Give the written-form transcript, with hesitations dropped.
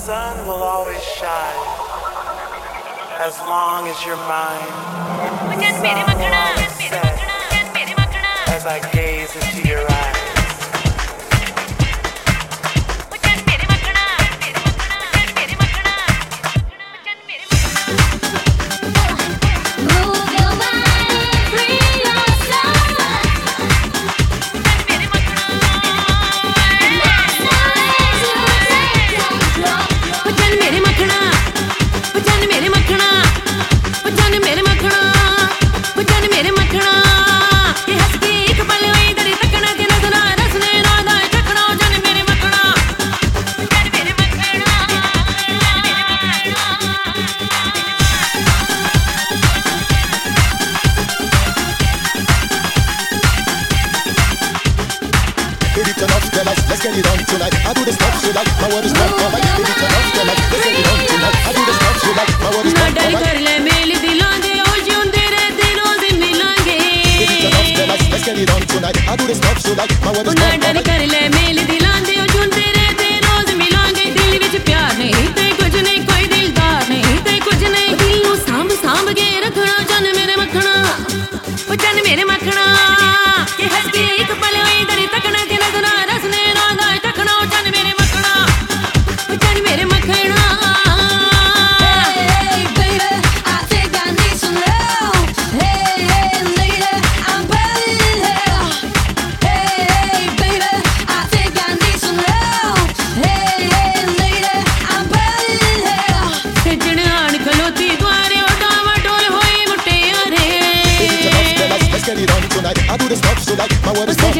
sun will always shine as long as you're mine. The sun will always set as I gaze into your eyes. Let's get it on tonight. I do the stuff you like. My word is not alright. Baby, turn off the light. Let's get it on tonight. I do the stuff you like. My word is not alright. कर ले mail दिलों दे ओ जिंदे रे दिलों से मिलेंगे. Baby, turn off the light. Let's get it on tonight. I do the stuff you like. My word is not alright. कर ले मेल दिलों दे ओ जिंदे रे दिलों से मिलेंगे. दिल विच प्यार नहीं ते कुछ नहीं, कोई दिलदार नहीं ते कुछ नहीं. दिल नू सांभ सांभ के रखना जान मेरे मखना. ओ जान मेरे मखना. ये हंस के एक पल होई दरी तकना के नजरा रसने ना दाए तकना. ओ जान मेरे मखना. ओ जान मेरे मखना. I do the stuff you like. My word is not